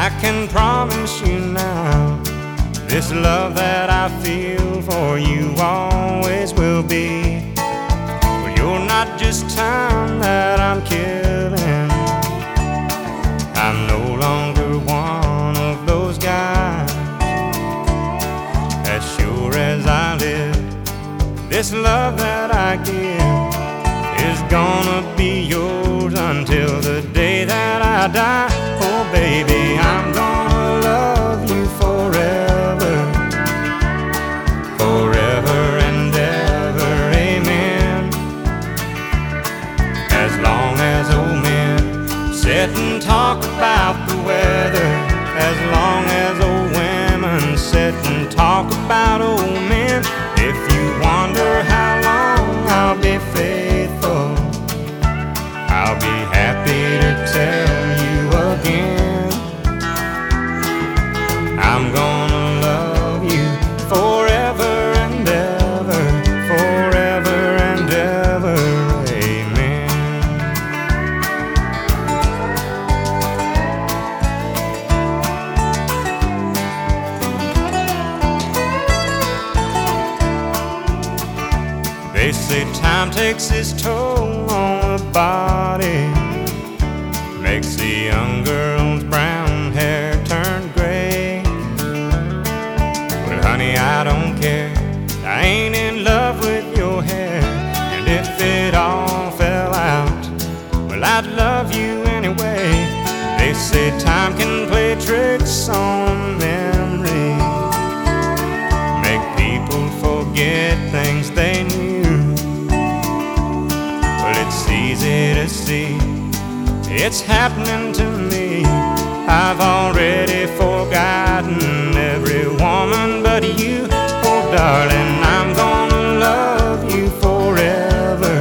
I can promise you now, this love that I feel for you always will be. Well, you're not just time that I'm killing. I'm no longer one of those guys. As sure as I live, this love that I give is gonna be yours until the day that I die. Oh baby, I'm gonna love you forever, forever and ever, amen. As long as old men sit and talk about the weather, as long as old women sit and talk about old men. If you wonder how long I'll be faithful, I'll be happy to tell you again. I'm gonna love you forever and ever, forever and ever, amen. They say time takes its toll on the body, makes the young girl's brown hair turn gray. Well, honey, I don't care, I ain't in love with your hair. And if it all fell out, well, I'd love you anyway. They say time can play tricks on memory, make people forget things they knew. It's easy to see, it's happening to me. I've already forgotten every woman but you. Oh darling, I'm gonna love you forever,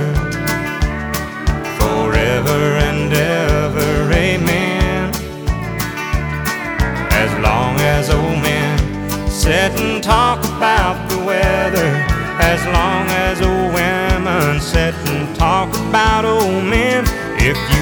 forever and ever, amen. As long as old men sit and talk about the weather, as long as old women sit and talk about old men. If you